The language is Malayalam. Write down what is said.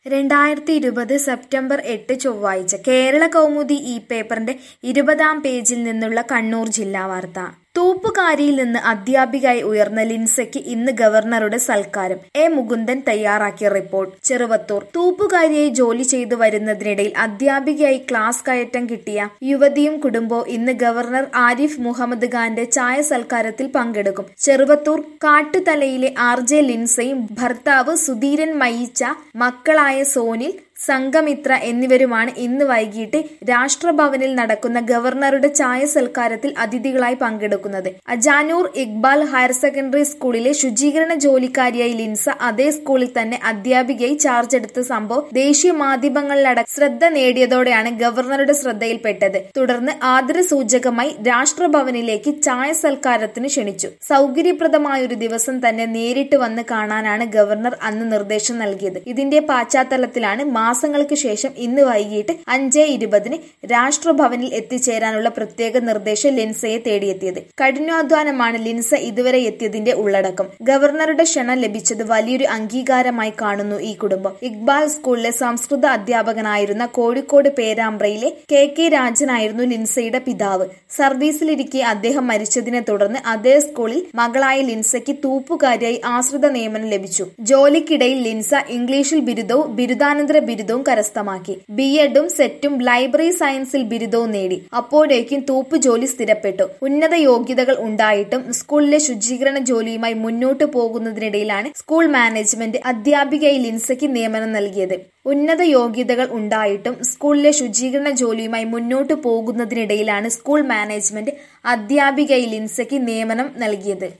2020 സെപ്റ്റംബർ 8 ചൊവ്വാഴ്ച കേരള കൗമുദി ഈ പേപ്പറിന്റെ 20-ാം പേജിൽ നിന്നുള്ള കണ്ണൂർ ജില്ലാ വാർത്ത. തൂപ്പുകാരിയിൽ നിന്ന് അധ്യാപികയായി ഉയർന്ന ലിൻസയ്ക്ക് ഇന്ന് ഗവർണറുടെ സൽക്കാരം. എ മുകുന്ദൻ തയ്യാറാക്കിയ റിപ്പോർട്ട്. ചെറുവത്തൂർ. തൂപ്പുകാരിയായി ജോലി ചെയ്തു വരുന്നതിനിടയിൽ അധ്യാപികയായി ക്ലാസ് കയറ്റം കിട്ടിയ യുവതിയും കുടുംബവും ഇന്ന് ഗവർണർ ആരിഫ് മുഹമ്മദ് ഖാന്റെ ചായ സൽക്കാരത്തിൽ പങ്കെടുക്കും. ചെറുവത്തൂർ കാട്ടുതലയിലെ RJ ലിൻസയും ഭർത്താവ് സുധീരൻ മയിച്ച മക്കളായ സോനിൽ, സംഘമിത്ര എന്നിവരുമാണ് ഇന്ന് വൈകിട്ട് രാഷ്ട്രഭവനിൽ നടക്കുന്ന ഗവർണറുടെ ചായ സൽക്കാരത്തിൽ അതിഥികളായി പങ്കെടുക്കുന്നത്. അജാനൂർ ഇക്ബാൽ ഹയർ സെക്കൻഡറി സ്കൂളിലെ ശുചീകരണ ജോലിക്കാരിയായി ലിൻസ അതേ സ്കൂളിൽ തന്നെ അധ്യാപികയായി ചാർജ് എടുത്ത സംഭവം ദേശീയ മാധ്യമങ്ങളിലടക്കം ശ്രദ്ധ നേടിയതോടെയാണ് ഗവർണറുടെ ശ്രദ്ധയിൽപ്പെട്ടത്. തുടർന്ന് ആദരസൂചകമായി രാഷ്ട്രഭവനിലേക്ക് ചായ സൽക്കാരത്തിന് ക്ഷണിച്ചു. സൗകര്യപ്രദമായൊരു ദിവസം തന്നെ നേരിട്ട് വന്ന് കാണാനാണ് ഗവർണർ അന്ന് നിർദ്ദേശം നൽകിയത്. ഇതിന്റെ പശ്ചാത്തലത്തിലാണ് മാസങ്ങൾക്ക് ശേഷം ഇന്ന് വൈകിട്ട് 5:20 രാഷ്ട്രഭവനിൽ എത്തിച്ചേരാനുള്ള പ്രത്യേക നിർദ്ദേശം ലിൻസയെ തേടിയെത്തിയത്. കഠിനാധ്വാനമാണ് ലിൻസ ഇതുവരെ എത്തിയതിന്റെ ഉള്ളടക്കം. ഗവർണറുടെ ക്ഷണം ലഭിച്ചത് വലിയൊരു അംഗീകാരമായി കാണുന്നു ഈ കുടുംബം. ഇക്ബാൽ സ്കൂളിലെ സംസ്കൃത അധ്യാപകനായിരുന്ന കോഴിക്കോട് പേരാമ്പ്രയിലെ KK രാജനായിരുന്നു ലിൻസയുടെ പിതാവ്. സർവീസിലിരിക്കെ അദ്ദേഹം മരിച്ചതിനെ തുടർന്ന് അതേ സ്കൂളിൽ മകളായ ലിൻസയ്ക്ക് തൂപ്പുകാരിയായി ആശ്രിത നിയമനം ലഭിച്ചു. ജോലിക്കിടയിൽ ലിൻസ ഇംഗ്ലീഷിൽ ബിരുദവും ബിരുദാനന്തര ബിരുദവും കരസ്ഥമാക്കി. BEdഉം സെറ്റും ലൈബ്രറി സയൻസിൽ ബിരുദവും നേടി. അപ്പോഴേക്കും തൂപ്പ് ജോലി സ്ഥിരപ്പെട്ടു. ഉന്നത യോഗ്യതകൾ ഉണ്ടായിട്ടും സ്കൂളിലെ ശുചീകരണ ജോലിയുമായി മുന്നോട്ടു പോകുന്നതിനിടയിലാണ് സ്കൂൾ മാനേജ്മെന്റ് അധ്യാപികയായി ലിൻസയ്ക്ക് നിയമനം നൽകിയത്. ഉന്നത യോഗ്യതകൾ ഉണ്ടായിട്ടും സ്കൂളിലെ ശുചീകരണ ജോലിയുമായി മുന്നോട്ടു പോകുന്നതിനിടയിലാണ് സ്കൂൾ മാനേജ്മെന്റ് അധ്യാപികയായി ലിൻസയ്ക്ക് നിയമനം നൽകിയത്.